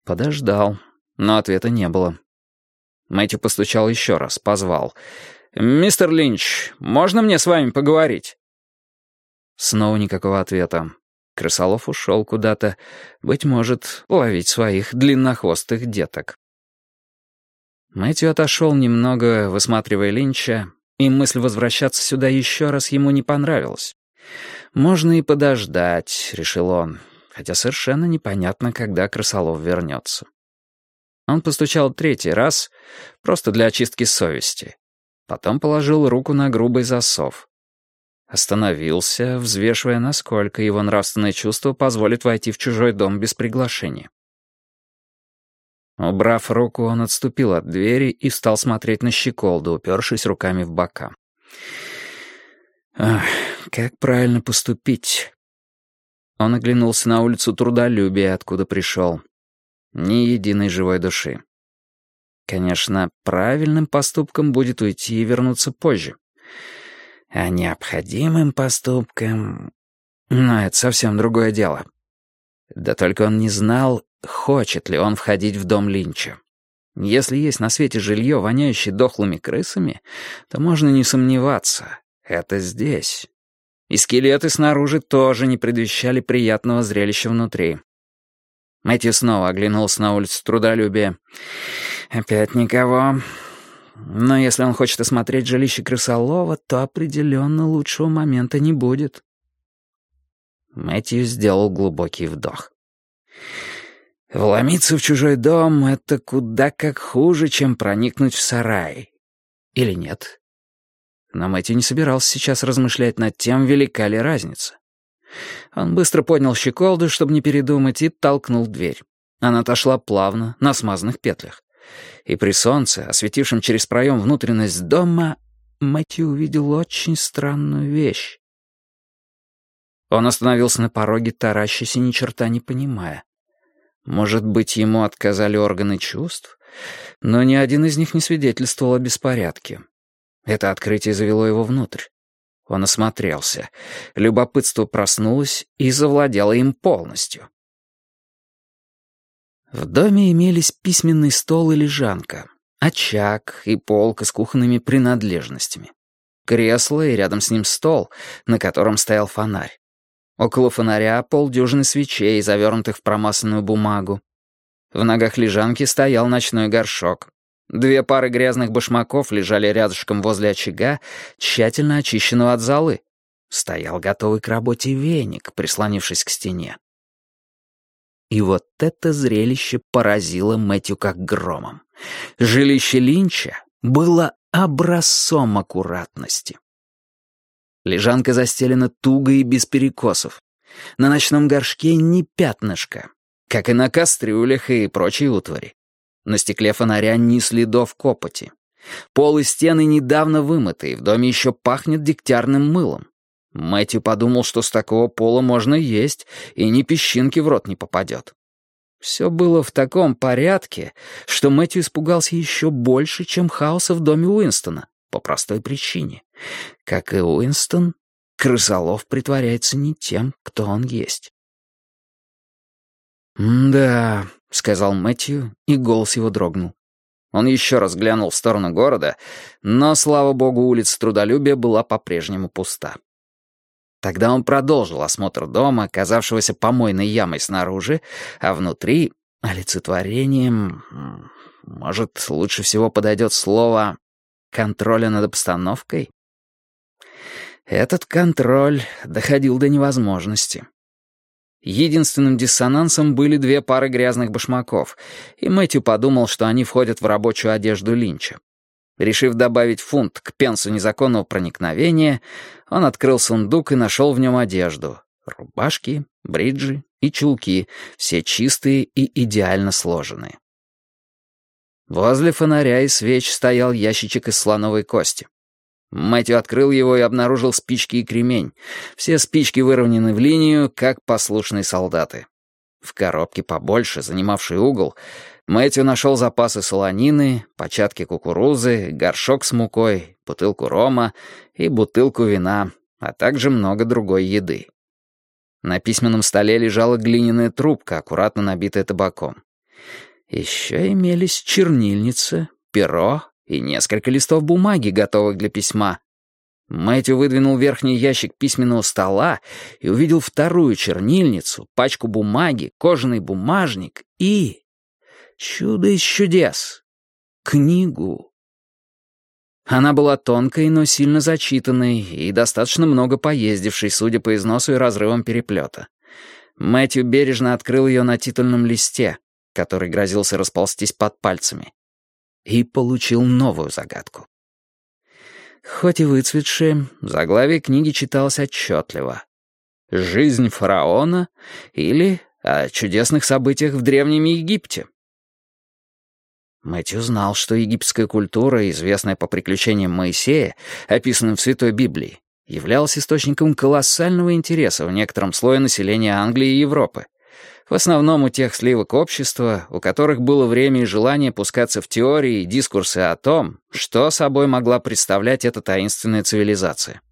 Подождал, но ответа не было. Мэтью постучал еще раз, позвал. «Мистер Линч, можно мне с вами поговорить?» Снова никакого ответа. Крысолов ушел куда-то, быть может, ловить своих длиннохвостых деток. Мэтью отошел немного, высматривая Линча, и мысль возвращаться сюда еще раз ему не понравилась. «Можно и подождать», — решил он, хотя совершенно непонятно, когда Крысолов вернется. Он постучал третий раз, просто для очистки совести. Потом положил руку на грубый засов. Остановился, взвешивая, насколько его нравственное чувство позволит войти в чужой дом без приглашения. Убрав руку, он отступил от двери и стал смотреть на щеколду, упершись руками в бока. Ах, как правильно поступить? Он оглянулся на улицу Трудолюбия, откуда пришел. Ни единой живой души. Конечно, правильным поступком будет уйти и вернуться позже. А необходимым поступком... Но это совсем другое дело. Да только он не знал, хочет ли он входить в дом Линча. Если есть на свете жилье, воняющее дохлыми крысами, то можно не сомневаться. Это здесь. И скелеты снаружи тоже не предвещали приятного зрелища внутри. Мэтью снова оглянулся на улицу Трудолюбия. Опять никого. Но если он хочет осмотреть жилище Крысолова, то определенно лучшего момента не будет. Мэтью сделал глубокий вдох. Вломиться в чужой дом — это куда как хуже, чем проникнуть в сарай. Или нет? Но Мэтью не собирался сейчас размышлять над тем, велика ли разница. Он быстро поднял щеколду, чтобы не передумать, и толкнул дверь. Она отошла плавно, на смазанных петлях. И при солнце, осветившем через проем внутренность дома, Мэтью увидел очень странную вещь. Он остановился на пороге, таращась и ни черта не понимая. Может быть, ему отказали органы чувств? Но ни один из них не свидетельствовал о беспорядке. Это открытие завело его внутрь. Он осмотрелся. Любопытство проснулось и завладело им полностью. В доме имелись письменный стол и лежанка, очаг и полка с кухонными принадлежностями, кресло и рядом с ним стол, на котором стоял фонарь. Около фонаря полдюжины свечей, завернутых в промасленную бумагу. В ногах лежанки стоял ночной горшок. 2 пары грязных башмаков лежали рядышком возле очага, тщательно очищенного от золы. Стоял готовый к работе веник, прислонившись к стене. И вот это зрелище поразило Мэтью как громом. Жилище Линча было образцом аккуратности. Лежанка застелена туго и без перекосов. На ночном горшке ни пятнышка, как и на кастрюлях и прочей утвари. На стекле фонаря ни следов копоти. Пол и стены недавно вымыты, и в доме еще пахнет дегтярным мылом. Мэтью подумал, что с такого пола можно есть, и ни песчинки в рот не попадет. Все было в таком порядке, что Мэтью испугался еще больше, чем хаоса в доме Уинстона, по простой причине. Как и Уинстон, Крысолов притворяется не тем, кто он есть. «Да», — сказал Мэтью, и голос его дрогнул. Он еще раз глянул в сторону города, но, слава богу, улица Трудолюбия была по-прежнему пуста. Тогда он продолжил осмотр дома, оказавшегося помойной ямой снаружи, а внутри — олицетворением... Может, лучше всего подойдет слово «контроля над обстановкой»? Этот контроль доходил до невозможности. Единственным диссонансом были 2 пары грязных башмаков, и Мэтью подумал, что они входят в рабочую одежду Линча. Решив добавить фунт к пенсу незаконного проникновения, он открыл сундук и нашел в нем одежду. Рубашки, бриджи и чулки, все чистые и идеально сложенные. Возле фонаря и свеч стоял ящичек из слоновой кости. Мэтью открыл его и обнаружил спички и кремень. Все спички выровнены в линию, как послушные солдаты. В коробке побольше, занимавшей угол, Мэтью нашел запасы солонины, початки кукурузы, горшок с мукой, бутылку рома и бутылку вина, а также много другой еды. На письменном столе лежала глиняная трубка, аккуратно набитая табаком. Еще имелись чернильница, перо и несколько листов бумаги, готовых для письма. Мэтью выдвинул верхний ящик письменного стола и увидел вторую чернильницу, пачку бумаги, кожаный бумажник и... чудо из чудес! Книгу. Она была тонкой, но сильно зачитанной и достаточно много поездившей, судя по износу и разрывам переплета. Мэтью бережно открыл ее на титульном листе, который грозился расползтись под пальцами, и получил новую загадку. Хоть и выцветшее, заглавие книги читалось отчетливо. «Жизнь фараона» или «О чудесных событиях в Древнем Египте». Мэтью знал, что египетская культура, известная по приключениям Моисея, описанным в Святой Библии, являлась источником колоссального интереса в некотором слое населения Англии и Европы. В основном у тех сливок общества, у которых было время и желание пускаться в теории и дискурсы о том, что собой могла представлять эта таинственная цивилизация.